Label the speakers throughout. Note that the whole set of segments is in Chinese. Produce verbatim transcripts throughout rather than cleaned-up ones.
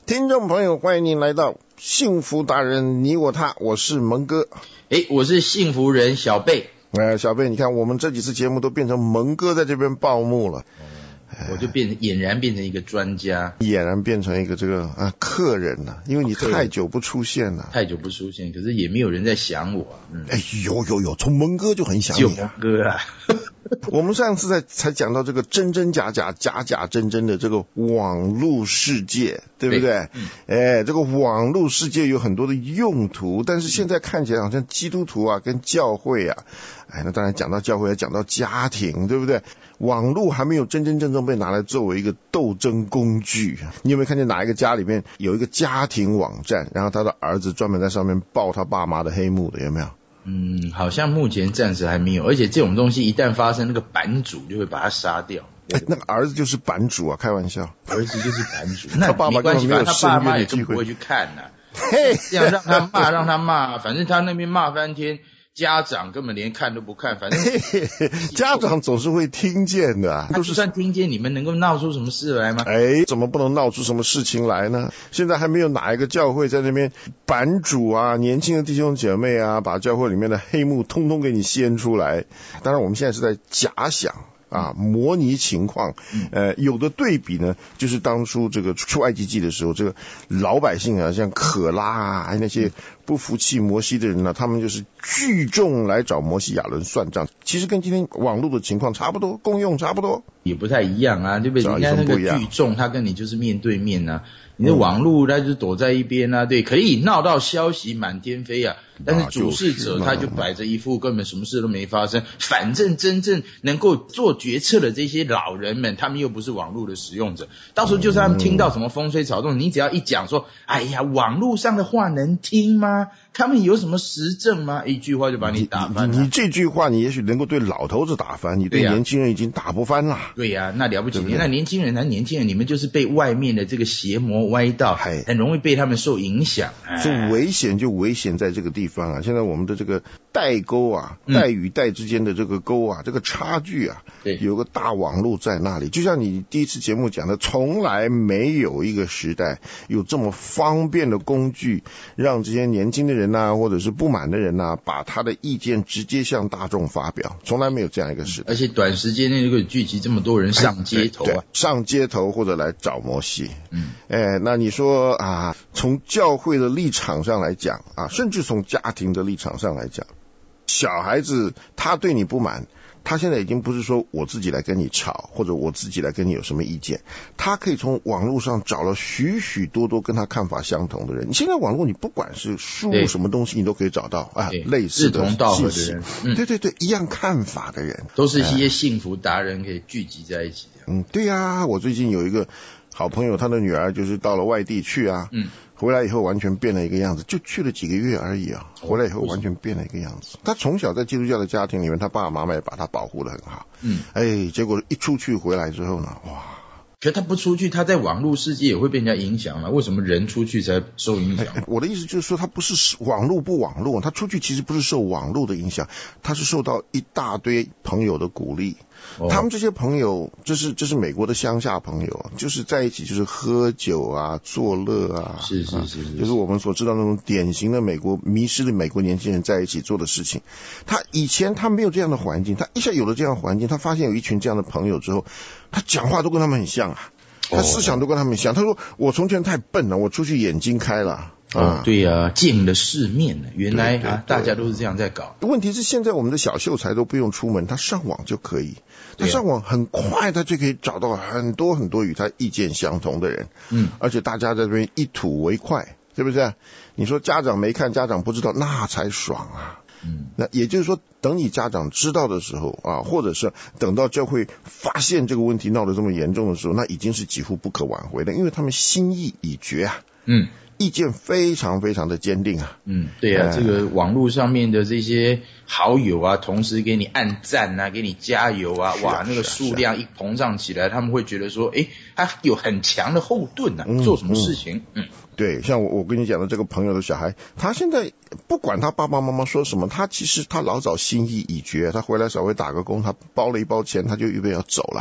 Speaker 1: 听众朋友，欢迎您来到幸福达人你我他，我是蒙哥。
Speaker 2: 诶，我是幸福人小贝。
Speaker 1: 呃，小贝，你看我们这几次节目都变成蒙哥在这边报幕了。
Speaker 2: 我就变俨然变成一个专家，
Speaker 1: 俨然变成一个这个啊客人了、啊，因为你太久不出现了，
Speaker 2: 太久不出现，可是也没有人在想我、啊。嗯，
Speaker 1: 哎，有有有，从蒙哥就很想你、啊，
Speaker 2: 就蒙哥啊。
Speaker 1: 我们上次在才讲到这个真真假假、假假真真的这个网络世界，对不对？对嗯、哎，这个网络世界有很多的用途，但是现在看起来好像基督徒啊跟教会啊，哎，那当然讲到教会要讲到家庭，对不对？网络还没有真真正正被拿来作为一个斗争工具。你有没有看见哪一个家里面有一个家庭网站，然后他的儿子专门在上面爆他爸妈的黑幕的，有没有？
Speaker 2: 嗯，好像目前暂时还没有，而且这种东西一旦发生，那个版主就会把它杀掉。
Speaker 1: 哎，那个儿子就是版主啊，开玩笑，
Speaker 2: 儿子就是版主，那
Speaker 1: 他爸爸根本没有
Speaker 2: 他爸妈也
Speaker 1: 机会
Speaker 2: 不会去看呐、啊。这样让他骂，让他骂，反正他那边骂翻天。家长根本连看都不看，反正
Speaker 1: 家长总是会听见的、啊，
Speaker 2: 他就算听见，你们能够闹出什么事来吗？
Speaker 1: 哎，怎么不能闹出什么事情来呢？现在还没有哪一个教会在那边版主啊，年轻的弟兄姐妹啊，把教会里面的黑幕通通给你掀出来。当然，我们现在是在假想。啊，模拟情况，呃，有的对比呢，就是当初这个出埃及记的时候，这个老百姓啊，像可拉啊，还有那些不服气摩西的人呢、啊，他们就是聚众来找摩西亚伦算账。其实跟今天网络的情况差不多，功用差不多，
Speaker 2: 也不太一样啊，对不对？人家那个聚众，他跟你就是面对面啊，你的网络他就躲在一边啊，对，可以闹到消息满天飞啊。但是主事者他就摆着一副根本什么事都没发生，反正真正能够做决策的这些老人们，他们又不是网络的使用者，到时候就算他们听到什么风吹草动，你只要一讲说，哎呀，网络上的话能听吗？他们有什么实证吗？一句话就把你打翻了。
Speaker 1: 你, 你, 你这句话你也许能够对老头子打翻，你对年轻人已经打不翻了。
Speaker 2: 对呀、啊，那了不起，那年轻人，那年轻人，你们就是被外面的这个邪魔歪道，很容易被他们受影响。
Speaker 1: 这危险就危险在这个地方啊！现在我们的这个代沟啊，代与代之间的这个沟啊，嗯、这个差距啊，对，有个大网络在那里。就像你第一次节目讲的，从来没有一个时代有这么方便的工具，让这些年轻的人啊，或者是不满的人啊，把他的意见直接向大众发表，从来没有这样一个时代。
Speaker 2: 而且短时间内就可以聚集这么多人上街头啊，
Speaker 1: 对对上街头或者来找摩西。嗯，哎，那你说啊，从教会的立场上来讲啊，甚至从家庭的立场上来讲，小孩子他对你不满，他现在已经不是说我自己来跟你吵，或者我自己来跟你有什么意见，他可以从网络上找了许许多多跟他看法相同的人。你现在网络你不管是输入什么东西，你都可以找到啊类似的
Speaker 2: 志同道合的人、
Speaker 1: 嗯，对对对，一样看法的人，
Speaker 2: 都是一些幸福达人可以聚集在一起的。
Speaker 1: 嗯，对啊，我最近有一个好朋友，他的女儿就是到了外地去啊，嗯。回来以后完全变了一个样子，就去了几个月而已啊！回来以后完全变了一个样子。他从小在基督教的家庭里面，他爸爸妈妈也把他保护得很好。嗯，哎，结果一出去回来之后呢，哇！
Speaker 2: 可是他不出去，他在网络世界也会被人家影响啊。为什么人出去才受影响？
Speaker 1: 哎、我的意思就是说，他不是网络不网络，他出去其实不是受网络的影响，他是受到一大堆朋友的鼓励。哦、他们这些朋友，这是这是美国的乡下朋友，就是在一起就是喝酒啊、作乐啊，
Speaker 2: 是是是是，
Speaker 1: 就是我们所知道那种典型的美国迷失的美国年轻人在一起做的事情。他以前他没有这样的环境，他一下有了这样的环境，他发现有一群这样的朋友之后，他讲话都跟他们很像啊，他思想都跟他们很像。他说：“我从前太笨了，我出去眼睛开了。”
Speaker 2: 啊，对呀、啊，见了世面了，原来啊，对对对大家都是这样在搞。
Speaker 1: 问题是现在我们的小秀才都不用出门，他上网就可以，他上网很快，他就可以找到很多很多与他意见相同的人，嗯，而且大家在这边一吐为快，是不是？你说家长没看，家长不知道，那才爽啊。嗯，那也就是说，等你家长知道的时候啊，或者是等到教会发现这个问题闹得这么严重的时候，那已经是几乎不可挽回的，因为他们心意已决啊。嗯。意见非常非常的坚定啊，
Speaker 2: 嗯，对啊，呃、这个网络上面的这些好友啊，同时给你按赞啊，给你加油啊，啊哇，那个数量一膨胀起来，他们会觉得说，诶，他有很强的后盾啊，嗯、做什么事情，嗯，
Speaker 1: 嗯对，像我我跟你讲的这个朋友的小孩，他现在不管他爸爸妈妈说什么，他其实他老早心意已决，他回来稍微打个工，他包了一包钱，他就预备要走了。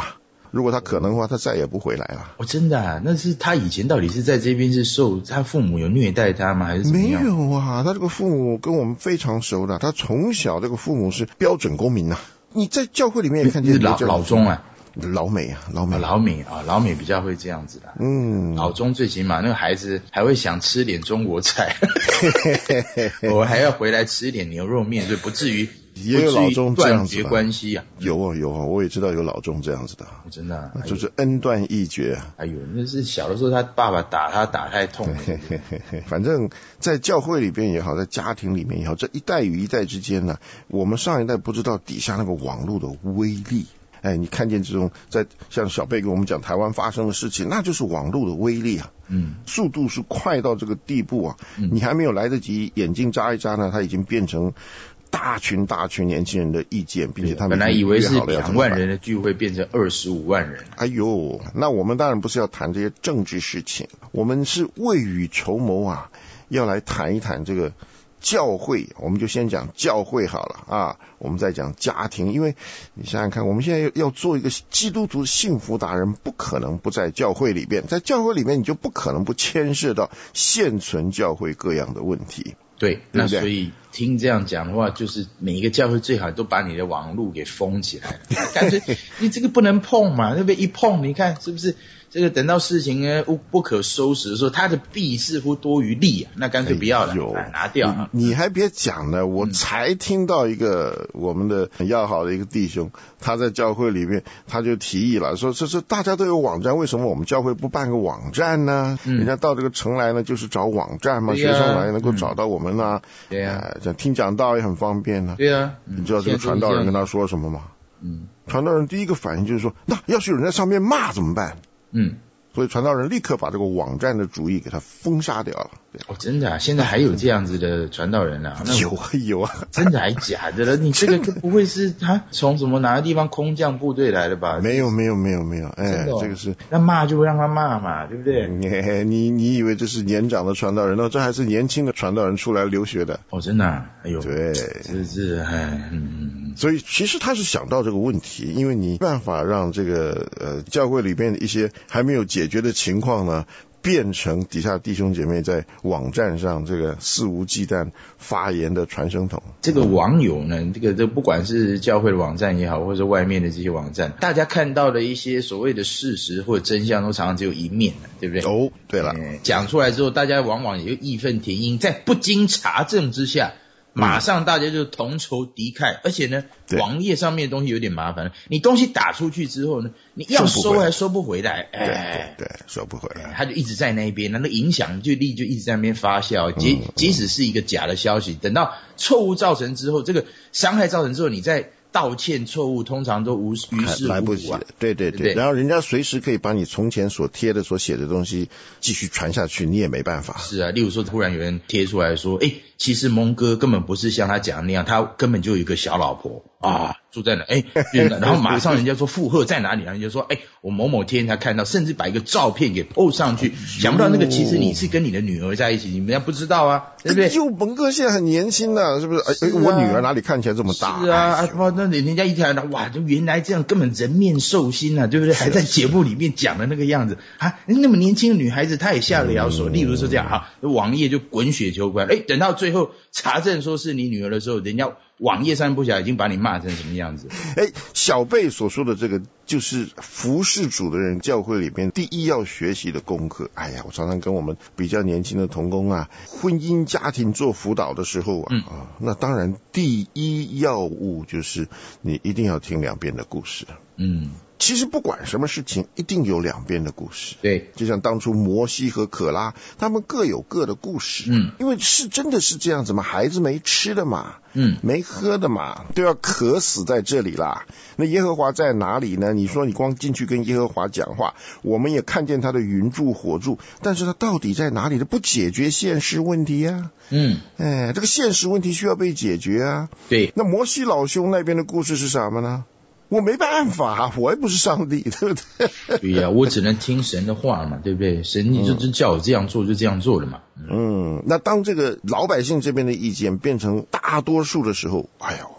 Speaker 1: 如果他可能的话，他再也不回来了。
Speaker 2: 哦，真的啊？那是他以前到底是在这边是受他父母有虐待他吗？还是怎么样？
Speaker 1: 没有啊，他这个父母跟我们非常熟的，他从小这个父母是标准公民啊。你在教会里面也看见
Speaker 2: 老老中啊。
Speaker 1: 老美啊，老美，
Speaker 2: 啊、老美啊，老美比较会这样子的。
Speaker 1: 嗯，
Speaker 2: 老中最起码那个孩子还会想吃点中国菜，我还要回来吃一点牛肉面，所以不至于
Speaker 1: 也有老中这样子
Speaker 2: 断绝关系啊。
Speaker 1: 有啊有啊，我也知道有老中这样子的，
Speaker 2: 真的、啊、
Speaker 1: 就是恩断义绝。
Speaker 2: 哎呦，那是小的时候他爸爸打他打太痛了。
Speaker 1: 反正在教会里边也好，在家庭里面也好，这一代与一代之间呢，我们上一代不知道底下那个网络的威力。哎，你看见这种在像小贝跟我们讲台湾发生的事情，那就是网络的威力啊。嗯，速度是快到这个地步啊，嗯、你还没有来得及眼睛眨一眨呢，它已经变成大群大群年轻人的意见，并且他们
Speaker 2: 本来以为是两万人的聚会变成二十五万人。
Speaker 1: 哎呦，那我们当然不是要谈这些政治事情，我们是未雨绸缪啊，要来谈一谈这个教会。我们就先讲教会好了啊，我们再讲家庭。因为你想想看，我们现在要做一个基督徒幸福达人，不可能不在教会里面，在教会里面你就不可能不牵涉到现存教会各样的问题。
Speaker 2: 对，
Speaker 1: 对
Speaker 2: 那所以听这样讲的话，就是每一个教会最好都把你的网路给封起来了，干脆你这个不能碰嘛，对不对？一碰你看是不是这个等到事情呢不可收拾的时候，它的弊似乎多于利啊，那干脆不要了，哎、拿掉、啊
Speaker 1: 你。你还别讲呢，我才听到一个我们的很要好的一个弟兄，他在教会里面他就提议了，说这是大家都有网站，为什么我们教会不办个网站呢？嗯、人家到这个城来呢，就是找网站嘛，啊、学生来能够找到我们啊。
Speaker 2: 对呀、
Speaker 1: 呃，听讲道也很方便呢、啊。
Speaker 2: 对呀、啊，
Speaker 1: 你知道这个传道人跟他说什么吗？嗯，传道人第一个反应就是说，那要是有人在上面骂怎么办？嗯。所以传道人立刻把这个网站的主意给他封杀掉了。
Speaker 2: 哦，真的啊？现在还有这样子的传道人啊？
Speaker 1: 有啊有啊，
Speaker 2: 真的还假的了？你这个不会是他从什么哪个地方空降部队来的吧？
Speaker 1: 没有没有没有没有，哎，
Speaker 2: 哦、
Speaker 1: 这个是
Speaker 2: 那骂就让他骂嘛，对不对？
Speaker 1: 你你你以为这是年长的传道人呢？这还是年轻的传道人出来留学的。
Speaker 2: 哦，真的、啊？哎呦，
Speaker 1: 对，
Speaker 2: 这是哎嗯嗯。
Speaker 1: 所以其实他是想到这个问题，因为你没办法让这个呃教会里面的一些还没有解决的情况呢，变成底下弟兄姐妹在网站上这个肆无忌惮发言的传声筒。
Speaker 2: 这个网友呢，这个这不管是教会的网站也好，或者外面的这些网站，大家看到的一些所谓的事实或者真相，都常常只有一面，对不对？
Speaker 1: 哦，对了，
Speaker 2: 讲出来之后，大家往往也就义愤填膺，在不经查证之下。马上大家就同仇敌忾，而且呢，网页上面的东西有点麻烦，你东西打出去之后呢，你要收还收不回来，
Speaker 1: 哎，对对，收不回来，
Speaker 2: 他就一直在那边，那影响力就一直在那边发酵，即即使是一个假的消息，等到错误造成之后，这个伤害造成之后，你再道歉错误通常都无于事无补、啊、
Speaker 1: 来不及了，对对 对, 对，然后人家随时可以把你从前所贴的所写的东西继续传下去，你也没办法。
Speaker 2: 是啊，例如说突然有人贴出来说，哎，其实蒙哥根本不是像他讲的那样，他根本就有一个小老婆啊，住在哪？哎，然后马上人家说附和在哪里，然后人家说，哎，我某某天才看到，甚至把一个照片给 po 上去，想不到那个其实你是跟你的女儿在一起，你们家不知道啊，对不对？
Speaker 1: 就蒙哥现在很年轻的、啊，是不是？哎、啊，我女儿哪里看起来这么大？
Speaker 2: 是啊，哎那人家一看，哇，就原来这样，根本人面兽心啊，对不对？还在节目里面讲的那个样子啊，那么年轻的女孩子，她也下得了手。嗯、例如说这样啊，网页就滚雪球关，哎，等到最后查证说是你女儿的时候，人家网页上不晓得已经把你骂成什么样子。
Speaker 1: 哎，小贝所说的这个，就是服侍主的人，教会里面第一要学习的功课。哎呀，我常常跟我们比较年轻的同工啊，婚姻家庭做辅导的时候啊，嗯、啊那当然第一要务就是你一定要听两边的故事。嗯。其实不管什么事情，一定有两边的故事。
Speaker 2: 对，
Speaker 1: 就像当初摩西和可拉，他们各有各的故事。嗯，因为是真的是这样子嘛，孩子没吃的嘛，嗯，没喝的嘛，都要渴死在这里啦。那耶和华在哪里呢？你说你光进去跟耶和华讲话，我们也看见他的云柱火柱，但是他到底在哪里呢？不解决现实问题啊。嗯，哎，这个现实问题需要被解决啊。
Speaker 2: 对，
Speaker 1: 那摩西老兄那边的故事是什么呢？我没办法，我又不是上帝，对不对？
Speaker 2: 对呀、啊，我只能听神的话嘛，对不对？神就就叫我这样做，就这样做了嘛。嗯，
Speaker 1: 嗯那当这个老百姓这边的意见变成大多数的时候，哎呦，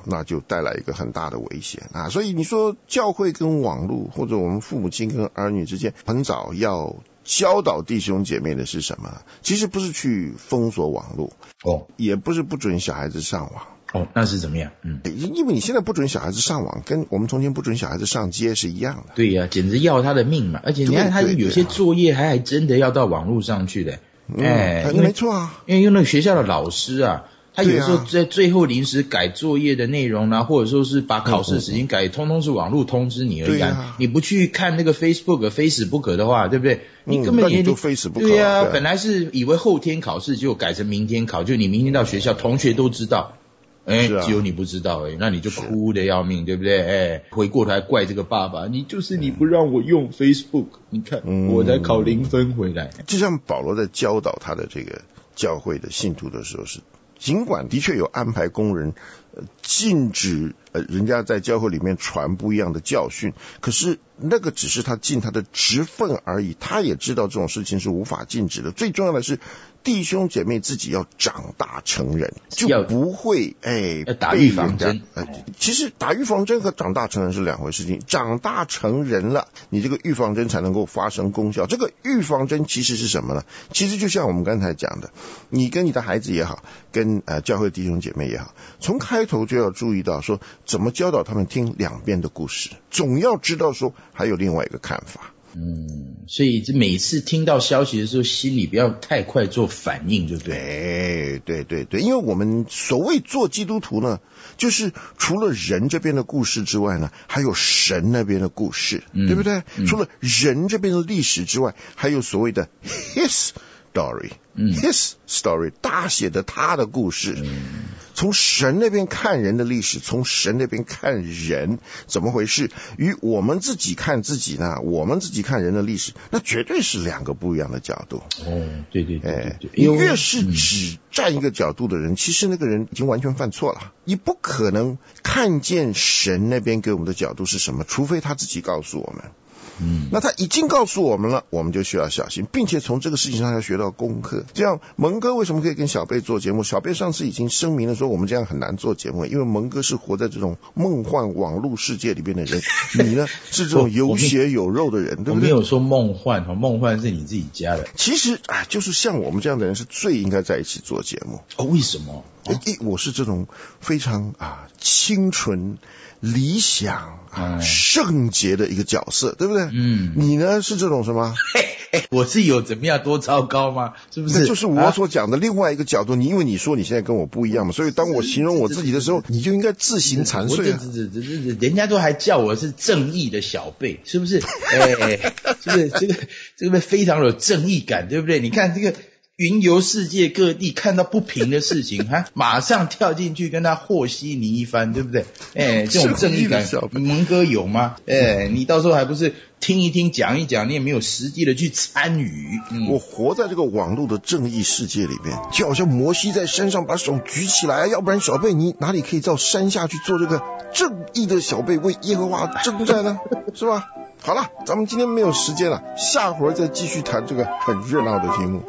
Speaker 1: 那就带来一个很大的危险啊。所以你说教会跟网络，或者我们父母亲跟儿女之间，很早要教导弟兄姐妹的是什么？其实不是去封锁网络哦，也不是不准小孩子上网
Speaker 2: 哦，那是怎么样？嗯，
Speaker 1: 因为你现在不准小孩子上网，跟我们从前不准小孩子上街是一样的。
Speaker 2: 对呀、啊，简直要他的命嘛！而且你看他有些作业还还真的要到网络上去的。哎、
Speaker 1: 嗯，没错啊，
Speaker 2: 因为用那个学校的老师啊，他有时候在最后临时改作业的内容啊，或者说是把考试时间改，通通是网络通知你而已、啊。你不去看那个 Facebook、Facebook 的话，对不对？你根本也
Speaker 1: 就 Facebook
Speaker 2: 对啊，本来是以为后天考试，结果改成明天考，就你明天到学校，同学都知道。哎、啊，只有你不知道哎、欸，那你就哭得要命，对不对？哎，回过头来怪这个爸爸，你就是你不让我用 Facebook，、嗯、你看、嗯、我才考零分回来。
Speaker 1: 就像保罗在教导他的这个教会的信徒的时候是，尽管的确有安排工人呃禁止呃人家在教会里面传不一样的教训，可是那个只是他尽他的职分而已，他也知道这种事情是无法禁止的。最重要的是弟兄姐妹自己要长大成人，就不会哎
Speaker 2: 要打预防针、
Speaker 1: 呃。其实打预防针和长大成人是两回事情，长大成人了，你这个预防针才能够发生功效。这个预防针其实是什么呢？其实就像我们刚才讲的，你跟你的孩子也好，跟呃教会弟兄姐妹也好，从开头就要注意到说怎么教导他们听两边的故事，总要知道说还有另外一个看法。
Speaker 2: 嗯，所以这每次听到消息的时候，心里不要太快做反应，就对。
Speaker 1: 对对对对，因为我们所谓做基督徒呢，就是除了人这边的故事之外呢，还有神那边的故事，嗯、对不对、嗯？除了人这边的历史之外，还有所谓的 his story， 嗯 his story， 大写的他的故事。嗯，从神那边看人的历史，从神那边看人怎么回事，与我们自己看自己呢，我们自己看人的历史，那绝对是两个不一样的角度。
Speaker 2: 哦，对对对对对，
Speaker 1: 你越是只站一个角度的人、嗯、其实那个人已经完全犯错了。你不可能看见神那边给我们的角度是什么，除非他自己告诉我们。嗯，那他已经告诉我们了，我们就需要小心，并且从这个事情上要学到功课。这样蒙哥为什么可以跟小贝做节目？小贝上次已经声明了说我们这样很难做节目，因为蒙哥是活在这种梦幻网络世界里边的人，你呢是这种有血有肉的人，对不对？
Speaker 2: 我没有说梦幻，梦幻是你自己加的。
Speaker 1: 其实啊，就是像我们这样的人是最应该在一起做节目。
Speaker 2: 哦，为什么？
Speaker 1: 哦、我是这种非常啊清纯理想啊、嗯、圣洁的一个角色，对不对？嗯，你呢是这种什么？
Speaker 2: 嘿嘿，我是有怎么样多糟糕吗？是不是？
Speaker 1: 这就是我所讲的另外一个角度。你因为你说你现在跟我不一样嘛，所以当我形容我自己的时候，你就应该自行惭愧啊！
Speaker 2: 这这这这人家都还叫我是正义的小贝，是不是？哎，这个这个这个非常有正义感，对不对？你看这个。云游世界各地，看到不平的事情哈，马上跳进去跟他和稀泥一番，对不对？哎，这种正义感，蒙哥有吗？哎，你到时候还不是听一听讲一讲，你也没有实际的去参与。
Speaker 1: 嗯、我活在这个网络的正义世界里面，就好像摩西在山上把手举起来，要不然小贝你哪里可以到山下去做这个正义的小贝为耶和华征战呢？是吧？好了，咱们今天没有时间了，下回再继续谈这个很热闹的题目。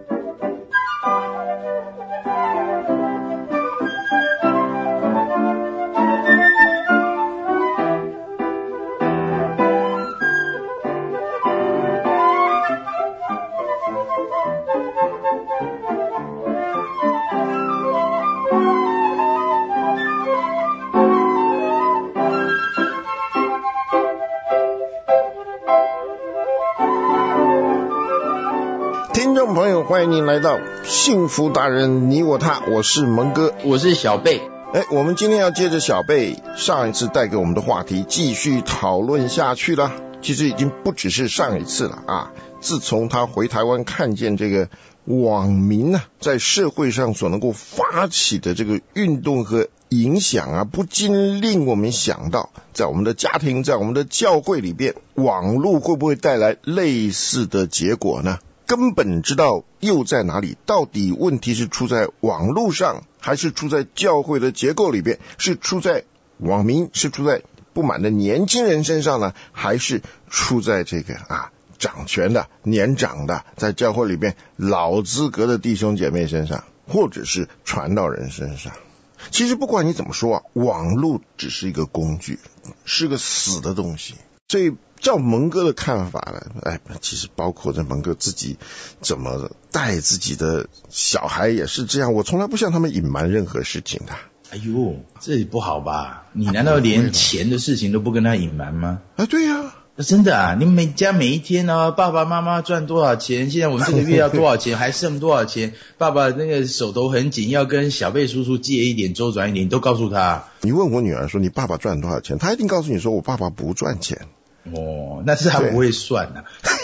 Speaker 1: 欢迎您来到幸福达人你我他，我是蒙哥，
Speaker 2: 我是小贝。
Speaker 1: 哎，我们今天要接着小贝上一次带给我们的话题继续讨论下去了。其实已经不只是上一次了啊！自从他回台湾看见这个网民啊在社会上所能够发起的这个运动和影响啊，不禁令我们想到，在我们的家庭，在我们的教会里边，网络会不会带来类似的结果呢？根本知道又在哪里？到底问题是出在网络上，还是出在教会的结构里边？是出在网民，是出在不满的年轻人身上呢，还是出在这个啊掌权的、年长的，在教会里边老资格的弟兄姐妹身上，或者是传道人身上？ 其实不管你怎么说啊，网络只是一个工具，是个死的东西。所以照蒙哥的看法呢，哎，其实包括这蒙哥自己怎么带自己的小孩也是这样，我从来不向他们隐瞒任何事情的。
Speaker 2: 哎呦，这不好吧？你难道连钱的事情都不跟他隐瞒吗？
Speaker 1: 啊，对呀、啊。
Speaker 2: 真的啊，你每家每一天呢、啊，爸爸妈妈赚多少钱？现在我们这个月要多少钱？还剩多少钱？爸爸那个手头很紧，要跟小贝叔叔借一点，周转一点，你都告诉他。
Speaker 1: 你问我女儿说你爸爸赚多少钱，她一定告诉你说我爸爸不赚钱。
Speaker 2: 哦，那是他不会算啊。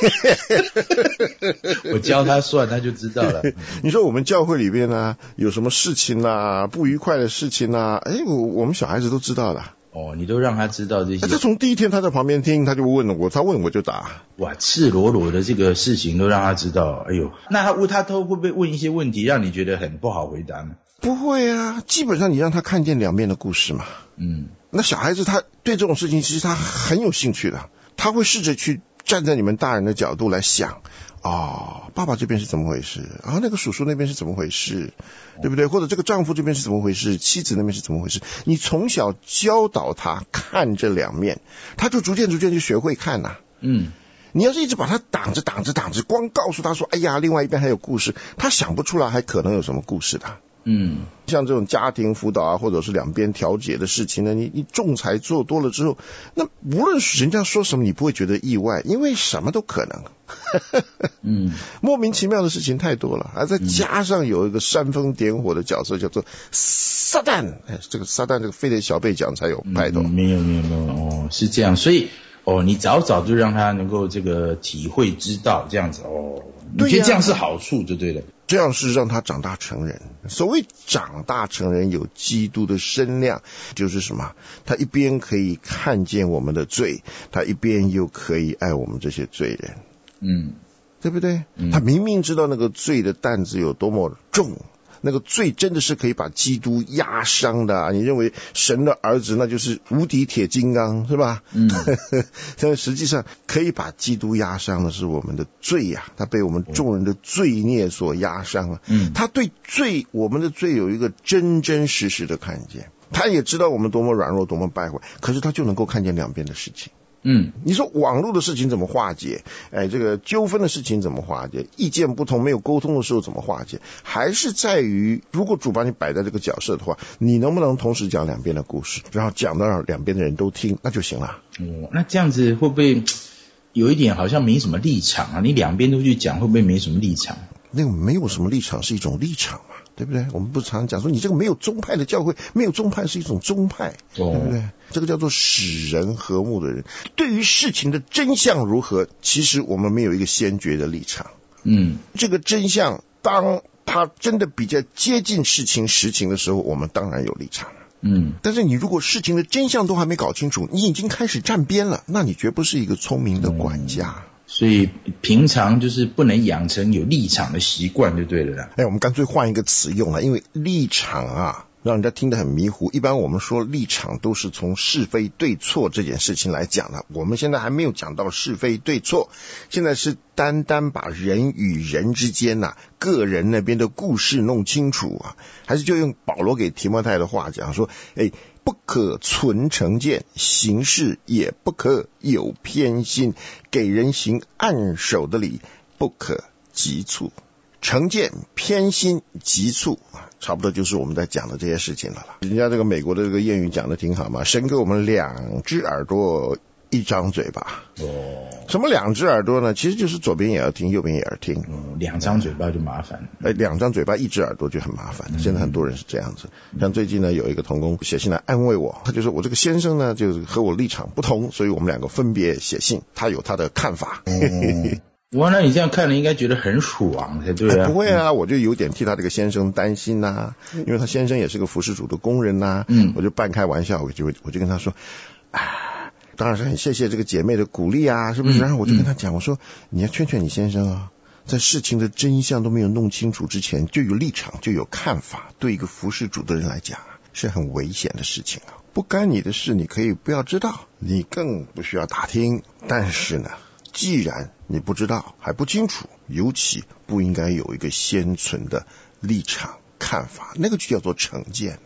Speaker 2: 我教他算，他就知道了。
Speaker 1: 你说我们教会里边呢，有什么事情啊，不愉快的事情啊，哎，我我们小孩子都知道的。
Speaker 2: 哦，你都让他知道这些。
Speaker 1: 他从第一天他在旁边听，他就问我，他问我就答。
Speaker 2: 哇，赤裸裸的这个事情都让他知道。哎呦，那他问他都会不会问一些问题，让你觉得很不好回答呢？
Speaker 1: 不会啊，基本上你让他看见两面的故事嘛。嗯，那小孩子他对这种事情其实他很有兴趣的，他会试着去站在你们大人的角度来想。哦，爸爸这边是怎么回事？啊，那个叔叔那边是怎么回事？对不对？或者这个丈夫这边是怎么回事？妻子那边是怎么回事？你从小教导他看这两面，他就逐渐逐渐就学会看呐、啊。嗯，你要是一直把他挡着挡着挡着，光告诉他说，哎呀，另外一边还有故事，他想不出来还可能有什么故事的。嗯，像这种家庭辅导啊，或者是两边调解的事情呢，你你仲裁做多了之后，那无论人家说什么，你不会觉得意外，因为什么都可能。嗯，莫名其妙的事情太多了，还再加上有一个煽风点火的角色叫做撒旦，哎，这个撒旦这个非得小贝讲才有派头。
Speaker 2: 嗯、没有没有没有哦，是这样，所以哦，你早早就让他能够这个体会知道这样子哦，你觉得这样是好处就对了。
Speaker 1: 这样是让他长大成人。所谓长大成人有基督的身量，就是什么？他一边可以看见我们的罪，他一边又可以爱我们这些罪人。嗯，对不对？嗯、他明明知道那个罪的担子有多么重，那个罪真的是可以把基督压伤的、啊。你认为神的儿子那就是无敌铁金刚是吧？嗯，但实际上可以把基督压伤的是我们的罪呀、啊，他被我们众人的罪孽所压伤了。嗯，他对罪，我们的罪有一个真真实实的看见，他也知道我们多么软弱，多么败坏，可是他就能够看见两边的事情。嗯，你说网络的事情怎么化解？哎，这个纠纷的事情怎么化解？意见不同没有沟通的时候怎么化解？还是在于，如果主把你摆在这个角色的话，你能不能同时讲两边的故事，然后讲到让两边的人都听，那就行了。
Speaker 2: 哦，那这样子会不会有一点好像没什么立场啊？你两边都去讲，会不会没什么立场？
Speaker 1: 那个没有什么立场是一种立场嘛，对不对？我们不常讲说你这个没有宗派的教会，没有宗派是一种宗派，哦、对不对？这个叫做使人和睦的人，对于事情的真相如何，其实我们没有一个先决的立场。嗯，这个真相当它真的比较接近事情实情的时候，我们当然有立场。嗯，但是你如果事情的真相都还没搞清楚，你已经开始站边了，那你绝不是一个聪明的管家。嗯，
Speaker 2: 所以平常就是不能养成有立场的习惯就对了啦。
Speaker 1: 哎，我们干脆换一个词用了，因为立场啊让人家听得很迷糊。一般我们说立场都是从是非对错这件事情来讲的，我们现在还没有讲到是非对错，现在是单单把人与人之间啊个人那边的故事弄清楚啊。还是就用保罗给提摩太的话讲说，哎，不可存成见，行事也不可有偏心，给人行按手的礼，不可急促。成见、偏心、急促，差不多就是我们在讲的这些事情了啦。人家这个美国的这个谚语讲的挺好嘛，神给我们两只耳朵一张嘴巴。哦，什么两只耳朵呢？其实就是左边也要听，右边也要听。
Speaker 2: 嗯，两张嘴巴就麻烦。
Speaker 1: 哎，两张嘴巴一只耳朵就很麻烦。现在很多人是这样子。像最近呢，有一个同工写信来安慰我，他就说我这个先生呢，就是和我立场不同，所以我们两个分别写信，他有他的看法。
Speaker 2: 嗯哇，那你这样看了应该觉得很爽才对啊、
Speaker 1: 哎、不会啊、嗯、我就有点替他这个先生担心啊，因为他先生也是个服侍主的工人啊，嗯，我就半开玩笑，我就我就跟他说，啊，当然是很谢谢这个姐妹的鼓励啊，是不是？嗯、然后我就跟他讲，我说你要劝劝你先生啊，在事情的真相都没有弄清楚之前，就有立场，就有看法，对一个服侍主的人来讲是很危险的事情啊。不干你的事，你可以不要知道，你更不需要打听，但是呢，既然你不知道还不清楚，尤其不应该有一个先存的立场看法，那个就叫做成见了。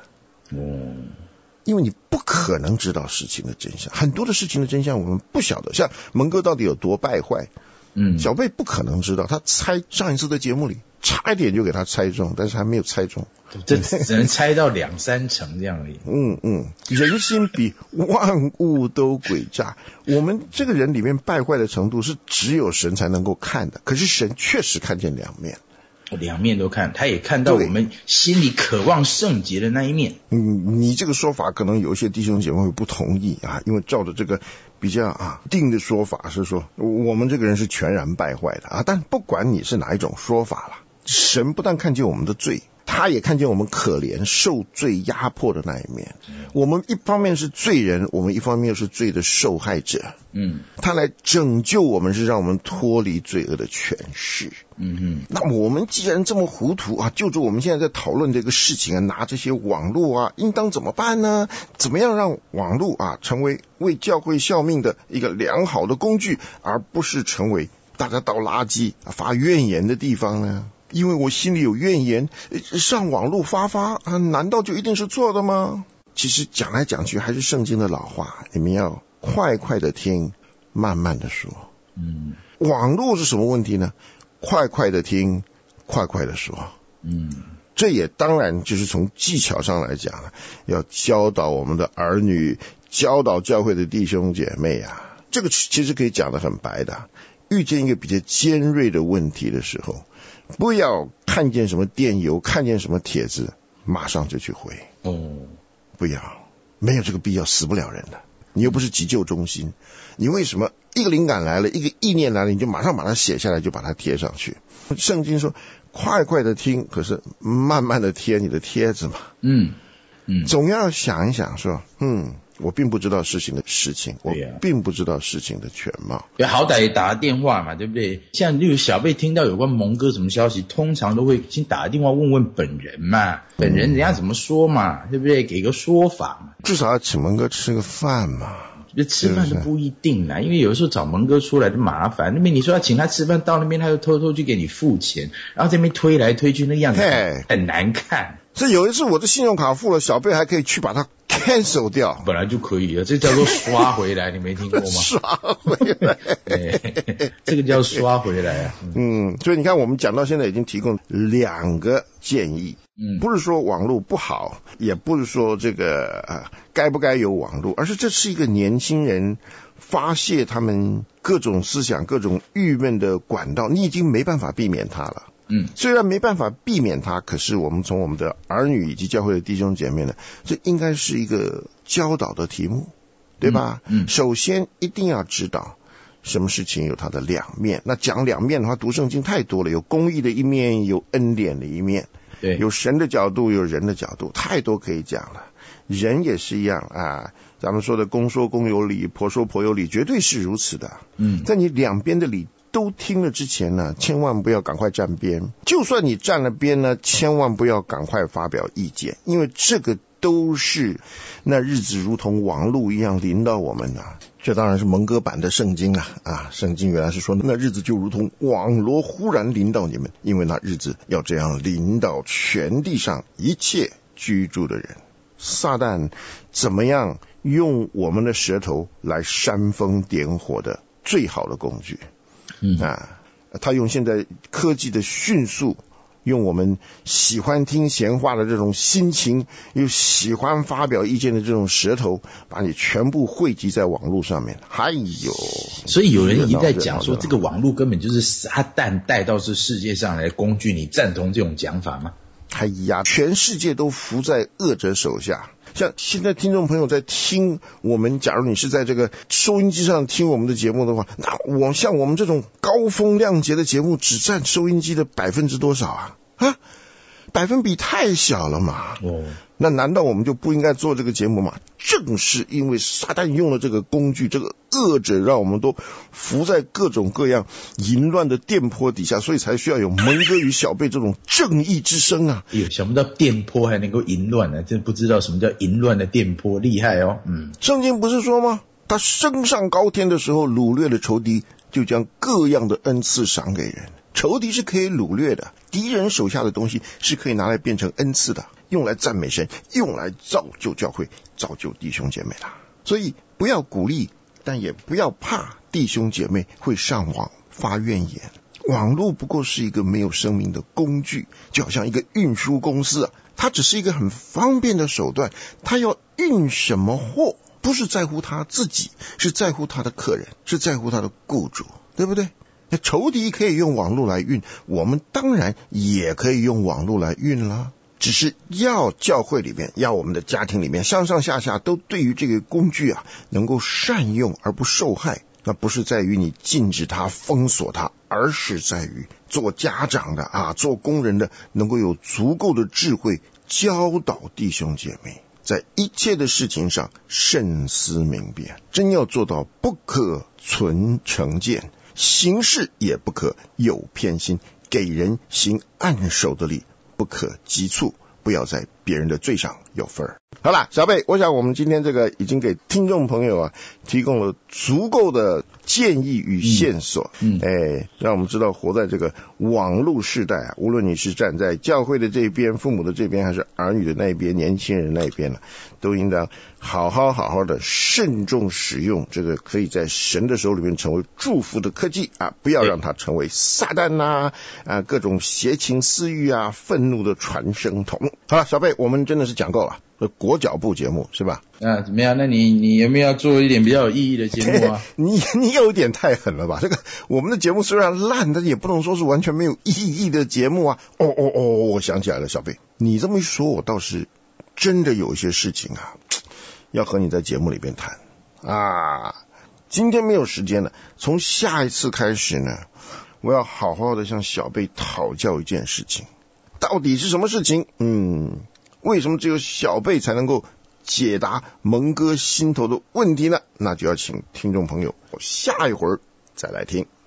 Speaker 2: 嗯，
Speaker 1: 因为你不可能知道事情的真相，很多的事情的真相我们不晓得。像蒙哥到底有多败坏，嗯，小贝不可能知道。他猜上一次的节目里差一点就给他猜中，但是还没有猜中，
Speaker 2: 这只能猜到两三成这样而已。
Speaker 1: 嗯嗯，人心比万物都诡诈。我们这个人里面败坏的程度是只有神才能够看的，可是神确实看见两面。
Speaker 2: 两面都看，他也看到我们心里渴望圣洁的那一面。
Speaker 1: 嗯，你这个说法可能有一些弟兄姐妹会不同意啊，因为照着这个比较啊定的说法是说，我们这个人是全然败坏的啊。但不管你是哪一种说法啦，神不但看见我们的罪，他也看见我们可怜受罪压迫的那一面。我们一方面是罪人，我们一方面又是罪的受害者。嗯，他来拯救我们，是让我们脱离罪恶的权势。嗯嗯，那我们既然这么糊涂啊，就着我们现在在讨论这个事情啊，拿这些网络啊，应当怎么办呢？怎么样让网络啊成为为教会效命的一个良好的工具，而不是成为大家倒垃圾、啊、发怨言的地方呢？因为我心里有怨言，上网络发发啊，难道就一定是错的吗？其实讲来讲去还是圣经的老话，你们要快快的听，慢慢的说。嗯，网络是什么问题呢？快快的听，快快的说。嗯，这也当然就是从技巧上来讲，要教导我们的儿女，教导教会的弟兄姐妹啊。这个其实可以讲得很白的，遇见一个比较尖锐的问题的时候，不要看见什么电邮，看见什么帖子，马上就去回。哦，不要，没有这个必要，死不了人的。你又不是急救中心，你为什么一个灵感来了，一个意念来了，你就马上把它写下来，就把它贴上去？圣经说快快的听，可是慢慢的贴你的帖子嘛。嗯嗯，总要想一想说，嗯，我并不知道事情的事情，我并不知道事情的全貌。
Speaker 2: 对，好歹也打个电话嘛，对不对？像例如小贝听到有关蒙哥什么消息，通常都会先打个电话问问本人嘛，本人人家怎么说嘛，对不对？给个说法嘛，
Speaker 1: 至少要请蒙哥吃个饭嘛。
Speaker 2: 吃饭都不一定啦，因为有时候找蒙哥出来的麻烦，那边你说要请他吃饭，到那边他又偷偷去给你付钱，然后这边推来推去，那样子很难看。
Speaker 1: 这有一次我的信用卡付了，小贝还可以去把它 cancel 掉，
Speaker 2: 本来就可以了，这叫做刷回来，你没听过吗？
Speaker 1: 刷回来，
Speaker 2: 这个叫刷回来啊。
Speaker 1: 嗯，所以你看，我们讲到现在已经提供两个建议。嗯，不是说网络不好，也不是说这个呃该不该有网络，而是这是一个年轻人发泄他们各种思想、各种郁闷的管道，你已经没办法避免它了。嗯，虽然没办法避免它，可是我们从我们的儿女以及教会的弟兄姐妹呢，这应该是一个教导的题目，对吧？嗯，嗯首先一定要知道什么事情有它的两面。那讲两面的话，读圣经太多了，有公义的一面，有恩典的一面。对，有神的角度，有人的角度，太多可以讲了。人也是一样啊，咱们说的公说公有理，婆说婆有理，绝对是如此的。嗯，在你两边的理都听了之前呢，千万不要赶快站边。就算你站了边呢，千万不要赶快发表意见，因为这个都是那日子如同网路一样临到我们啊。这当然是蒙哥版的圣经啊啊！圣经原来是说那日子就如同网罗忽然临到你们，因为那日子要这样临到全地上一切居住的人。撒旦怎么样用我们的舌头来煽风点火的最好的工具？嗯啊，他用现在科技的迅速，用我们喜欢听闲话的这种心情，又喜欢发表意见的这种舌头，把你全部汇集在网络上面。还有，
Speaker 2: 所以有人已经在讲说，这个网络根本就是撒旦带到这世界上来的工具，你赞同这种讲法吗？
Speaker 1: 哎呀，全世界都服在恶者手下。像现在听众朋友在听我们，假如你是在这个收音机上听我们的节目的话，那我像我们这种高风亮节的节目，只占收音机的百分之多少啊？啊，百分比太小了嘛。哦，那难道我们就不应该做这个节目吗？正是因为撒旦用了这个工具，这个恶者让我们都伏在各种各样淫乱的电波底下，所以才需要有蒙哥与小贝这种正义之声啊！
Speaker 2: 哎呦，想不到电波还能够淫乱呢，真不知道什么叫淫乱的电波，厉害哦！嗯，
Speaker 1: 圣经不是说吗？他升上高天的时候，掳掠了仇敌，就将各样的恩赐赏给人。 仇敌是可以掳掠的，敌人手下的东西是可以拿来变成恩赐的，用来赞美神，用来造就教会，造就弟兄姐妹的。所以不要鼓励，但也不要怕弟兄姐妹会上网发怨言。网络不过是一个没有生命的工具，就好像一个运输公司啊，它只是一个很方便的手段，它要运什么货，不是在乎他自己，是在乎他的客人，是在乎他的雇主，对不对？那仇敌可以用网络来运，我们当然也可以用网络来运啦。只是要教会里面，要我们的家庭里面，上上下下都对于这个工具啊能够善用而不受害。那不是在于你禁止它、封锁它，而是在于做家长的啊，做工人的能够有足够的智慧教导弟兄姐妹，在一切的事情上慎思明辨，真要做到不可存成见，行事也不可有偏心，给人行暗手的礼，不可急促，不要在别人的罪上有份儿。好啦，小贝，我想我们今天这个已经给听众朋友啊提供了足够的建议与线索，嗯，嗯哎，让我们知道活在这个网络时代啊，无论你是站在教会的这边、父母的这边，还是儿女的那一边、年轻人那一边呢、啊，都应当好好好好的慎重使用这个可以在神的手里面成为祝福的科技啊，不要让它成为撒旦呐 啊, 啊各种邪情私欲啊、愤怒的传声筒。好了，小贝，我们真的是讲够了。国脚部节目是吧？
Speaker 2: 啊，怎么样？那你你有没有要做一点比较有意义的节目啊？
Speaker 1: 你你有点太狠了吧？这个我们的节目虽然烂，但也不能说是完全没有意义的节目啊。哦哦哦，我想起来了，小贝，你这么一说，我倒是真的有一些事情啊，要和你在节目里边谈啊。今天没有时间了，从下一次开始呢，我要好好的向小贝讨教一件事情，到底是什么事情？嗯。为什么只有小贝才能够解答蒙哥心头的问题呢？那就要请听众朋友下一会儿再来听。